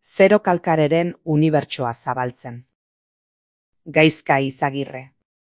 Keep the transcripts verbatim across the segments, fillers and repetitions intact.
Zero Kalkareren unibertsoa zabaltzen. Gaizka Izagirre.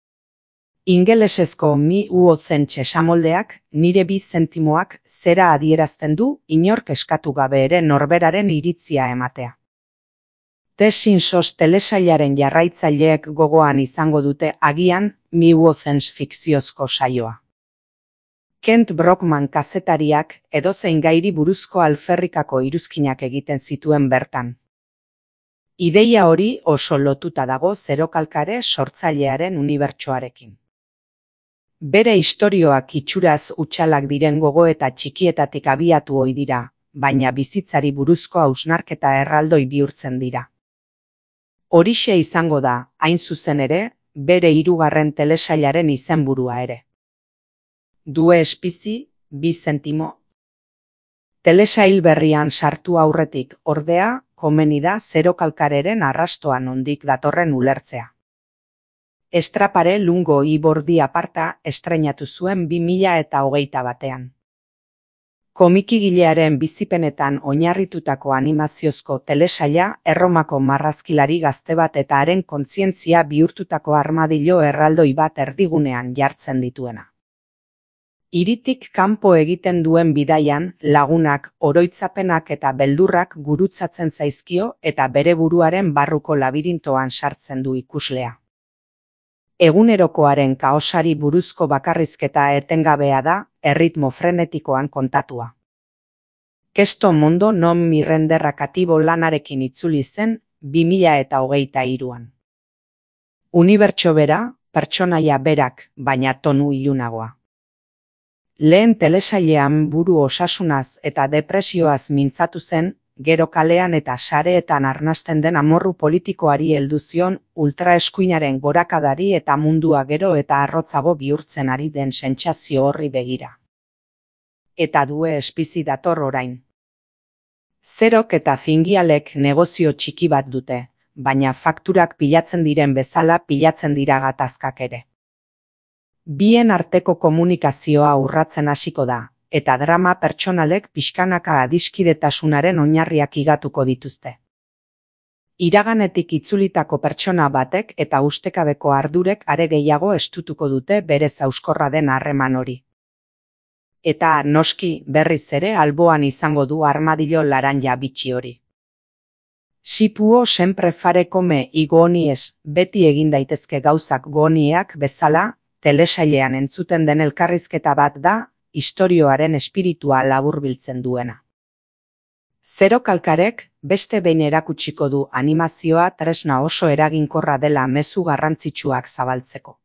Ingelesezko mi uozen txesamoldeak nire bi zentimoak zera adierazten du inork eskatu gabe ere norberaren iritzia ematea. Tesin sos telesailaren jarraitzaileek gogoan izango dute agian mi uozens fikziozko saioa. Kent Brockman kazetariak edozein gairi buruzko alferrikako iruzkinak egiten zituen bertan. Ideia hori oso lotuta dago Zero Kalkare sortzailearen unibertsoarekin. Bere istorioak itxuraz hutsalak diren gogoeta txikietatik abiatu ohi dira, baina bizitzari buruzko hausnarketa erraldoi bihurtzen dira. Horixe izango da, hain zuzen ere, bere hirugarren telesailaren izenburua ere. Due espizi, bi zentimo. Telesail berrian sartu aurretik, ordea, komeni da Zero Kalkareren arrastoa nondik datorren ulertzea. Estrapare lungo ibordi aparta estreinatu zuen bi mila eta hogeita batean. Komikigilearen bizipenetan oinarritutako animaziozko telesaila Erromako marrazkilari gazte bat eta haren kontzientzia bihurtutako armadillo erraldoi bat erdigunean jartzen dituena. Hiritik kanpo egiten duen bidaian, lagunak, oroitzapenak eta beldurrak gurutzatzen zaizkio eta bere buruaren barruko labirintoan sartzen du ikuslea. Egunerokoaren kaosari buruzko bakarrizketa etengabea da, erritmo frenetikoan kontatua. Kesto Mondo non mi renderrakatibo lanarekin itzuli zen bi mila eta hogeita hiruan. Unibertso bera, pertsonaia berak, baina tonu ilunagoa. Lehen telesailean buru osasunaz eta depresioaz mintzatu zen, gero kalean eta sareetan arnasten den amorru politikoari heldu zion ultraeskuinaren gorakadari eta mundua gero eta arrotzago bihurtzen ari den sentsazio horri begira. Eta Due espizi dator orain. Zerok eta Fingialek negozio txiki bat dute, baina fakturak pilatzen diren bezala pilatzen dira gatazkak ere. Bien arteko komunikazioa urratzen hasiko da, eta drama pertsonalek pixkanaka adiskidetasunaren oinarriak higatuko dituzte. Iraganetik itzulitako pertsona batek eta ustekabeko ardurek are gehiago estutuko dute berez hauskorra den harreman hori. Eta noski berriz ere alboan izango du armadillo laranja bitxi hori. Si può sempre fare come i gonies, beti egin daitezke gauzak gonieak bezala, telesailean entzuten den elkarrizketa bat da, istorioaren espiritua laburbiltzen duena. Zero Kalkarek beste behin erakutsiko du animazioa tresna oso eraginkorra dela mezu garrantzitsuak zabaltzeko.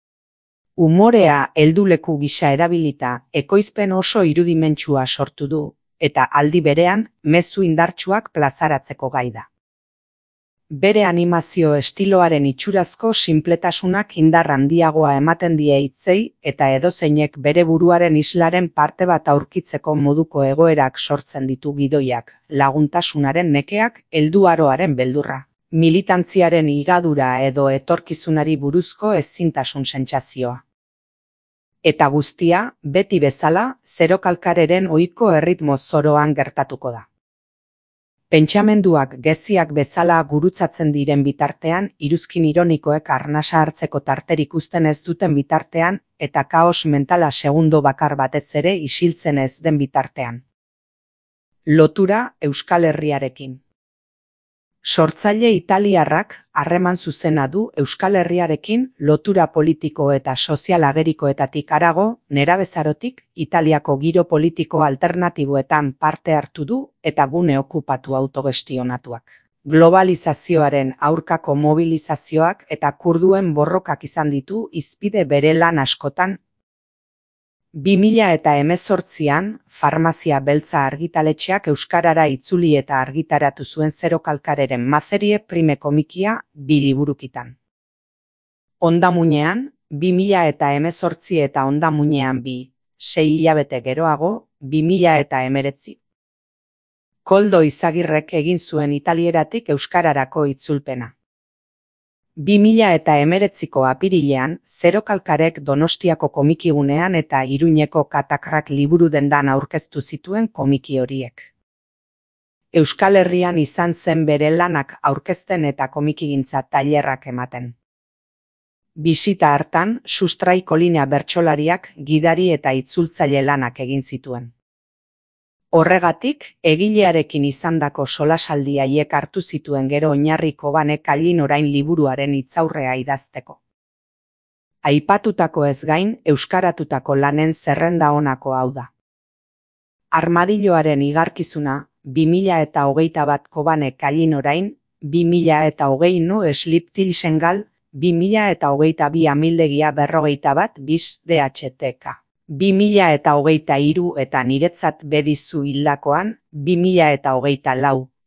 Umorea helduleku gisa erabilita ekoizpen oso irudimentsua sortu du, eta aldi berean mezu indartsuak plazaratzeko gai da. Bere animazio estiloaren itxurazko sinpletasunak indar handiagoa ematen die hitzei eta edozeinek bere buruaren islaren parte bat aurkitzeko moduko egoerak sortzen ditu gidoiak, laguntasunaren nekeak, helduaroaren beldurra, militantziaren higadura edo etorkizunari buruzko ezintasun sentsazioa. Eta guztia, beti bezala, Zero Kalkareren ohiko erritmo zoroan gertatuko da. Pentsamenduak geziak bezala gurutzatzen diren bitartean, iruzkin ironikoek arnasa hartzeko tarterik uzten ez duten bitartean, eta kaos mentala segundo bakar batez ere isiltzen ez den bitartean. Lotura Euskal Herriarekin. Sortzaile italiarrak harreman zuzena du Euskal Herriarekin lotura politiko eta sozial agerikoetatik harago, nerabezarotik, Italiako giro politiko alternatiboetan parte hartu du eta gune okupatu autogestionatuak. Globalizazioaren aurkako mobilizazioak eta kurduen borrokak izan ditu hizpide bere lan askotan. bi mila eta hemezortzian, Farmazia Beltza argitaletxeak euskarara itzuli eta argitaratu zuen Zero Kalkareren mazerie prime komikia bi liburukitan. Ondamunean, bi mila eta hemezortzi eta Ondamunean bi, sei hilabete geroago, bi mila eta hemeretzi. Koldo Izagirrek egin zuen italieratik euskararako itzulpena. bi mila eta hemeretziko apirilean, Zero Kalkarek Donostiako komikigunean eta Iruñeko Katakrak liburu dendan aurkeztu zituen komiki horiek. Euskal Herrian izan zen bere lanak aurkezten eta komikigintza tailerrak ematen. Bisita hartan, Sustrai Kolina bertsolariak gidari eta itzultzaile lanak egin zituen. Horregatik, egilearekin izandako solasaldi haiek hartu zituen gero oinarri Kobane Kallin orain liburuaren hitzaurrea idazteko. Aipatutako ez gain, euskaratutako lanen zerrenda honako hau da. Armadilloaren igarkizuna, bi mila eta hogeita bat Kobane Kallin orain, bi mila eta hogei no Sliptil Sengal, bi mila eta hogeita bi amildegia berrogeita bat bis D H T K. bi mila eta hogeita hiru eta niretzat bedizu hildakoan, bi mila eta hogeita lau.